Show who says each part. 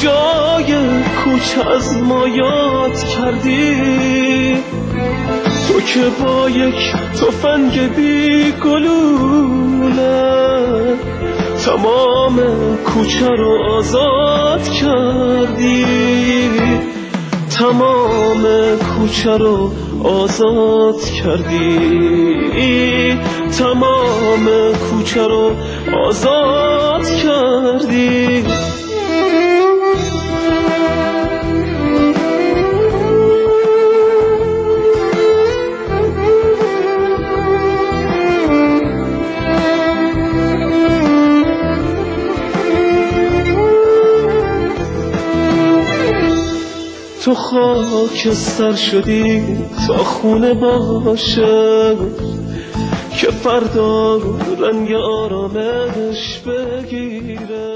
Speaker 1: جای کوچه از ما یاد کردی، تو که با یک تفنگ بی گلوله تمام کوچه رو آزاد کردی، تمام کوچه رو آزاد کردی، تمام کوچه رو آزاد کردی. تو خاکستر شدی تا خونه باشه که فردا رنگ آرامش بگیره.